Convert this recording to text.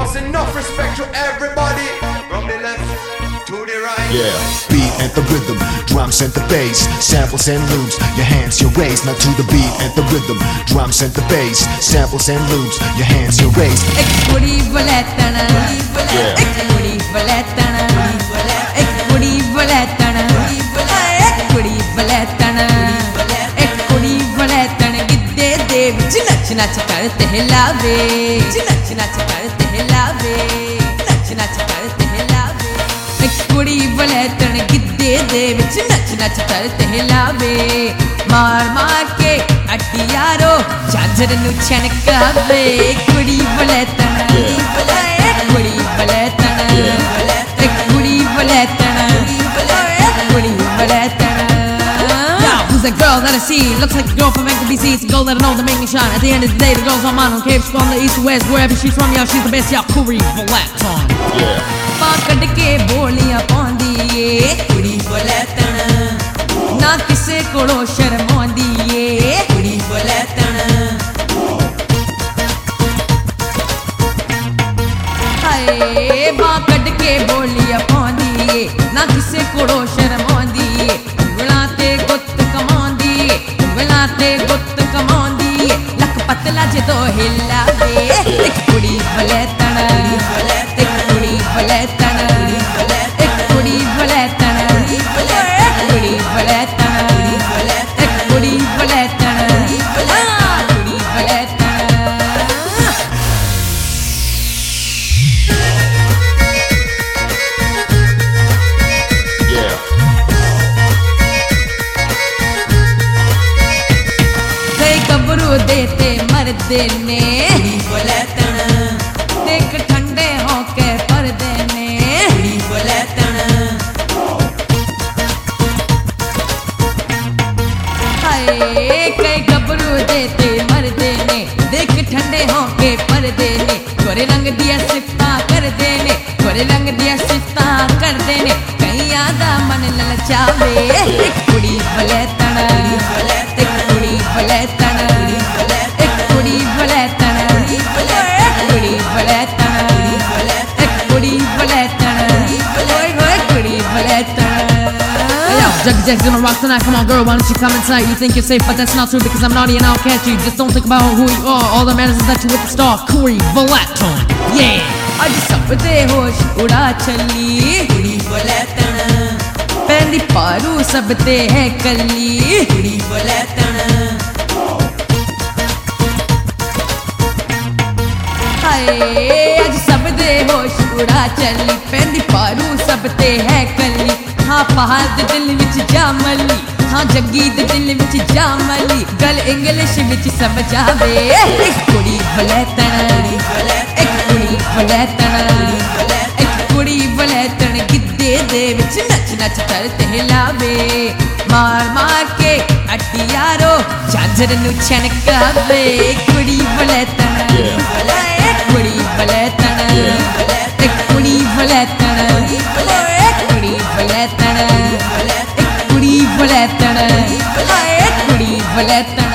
Cause enough respect to everybody. From the left to the right. Yeah. Beat and the rhythm, drums and the bass, samples and loops, your hands, your waist. Now to the beat and the rhythm, drums and the bass, samples and loops, your hands, your waist. एक कुड़ी बलेतन, एक कुड़ी बलेतन, एक कुड़ी बलेतन, एक कुड़ी बलेतन, एक कुड़ी बलेतन गिद्दे दे विच नच नच करते हिलावे, नच नच करते हिलावे, नच नच करते हिलावे। एक कुड़ी बलेतन गिद्दे दे विच नच नच करते हिलावे, मार मार के अड्डी यारो झांझर नू छनकावे। एक कुड़ी बलेतन, एक कुड़ी बलेतन, एक कुड़ी बलेतन, एक कुड़ी बलेतन। Who's that girl that I see? Looks like a girl from NBC. It's a girl that I know that make me shine. At the end of the day, the girl's on mine. On caves from the east to west, wherever she's from, y'all, she's the best. Y'all, Kuri Baleton. Yeah. पाकड़ के बोलियां पांदी ए कुड़ी बलेतन, ना किसे कोलों शर्मांदी ए कुड़ी बलेतन। हाय पाकड़ के बोलियां पांदी ए, ना किसे कोलों शर्मांदी ए, उंगलाते गुत्त कमांदी ए, उंगलाते गुत्त कमांदी ए, लक पतला जदों हिलावे। एक कुड़ी बलेतन, एक कुड़ी बलेतन, एक कुड़ी बलेतन, एक कुड़ी बलेतन, एक कुड़ी बलेतन, कुड़ी बलेतन। Yeah. ते गबरू देते मरदे ने बलेतन, देख ठंडे होके परदे ने बलेतन। हाय कई गबरू देते मरदे ने, देख ठंडे होके परदे ने, गोरे रंग दिया सिफता कर देने, गोरे रंग दिया सिफता कर देने, कईयां दा मन ललचावे। एक कुड़ी बलेतन, एक कुड़ी बलेतन, एक कुड़ी बलेतन, एक कुड़ी बलेतन, एक कुड़ी बलेतन, ओए होए कुड़ी बलेतन। Yo, Juggy Jack's gonna rock tonight. Come on, girl, why don't you come inside? You think you're safe, but that's not true because I'm naughty and I'll catch you. Just don't think about who you are. All that matters is that you're with the star, Kuri Baleton. Yeah. आज सब दे होश उड़ा चली कुड़ी बलेतन, पैंदी पारू सब दे है कली कुड़ी बलेतन। हाय आज सब दे होश उड़ा चली, पैंदी पारू सब दे है कली। हाँ पहाड़ दे दिल विच जामली, हाँ जग्गी दे दिल विच जामली, गल इंग्लिश विच समझावे। एक कुड़ी बलेतन, एक कुड़ी बलेतन, एक कुड़ी बलेतन गिद्दे दे विच नच नच करते हिलावे, मार मार के अड्डी यारो झांझर नू छनकावे। एक कुड़ी बलेतन, एक कुड़ी बलेतन, एक कुड़ी बलेतन, एक कुड़ी बलेतन, एक कुड़ी बलेतन, एक कुड़ी बलेतन।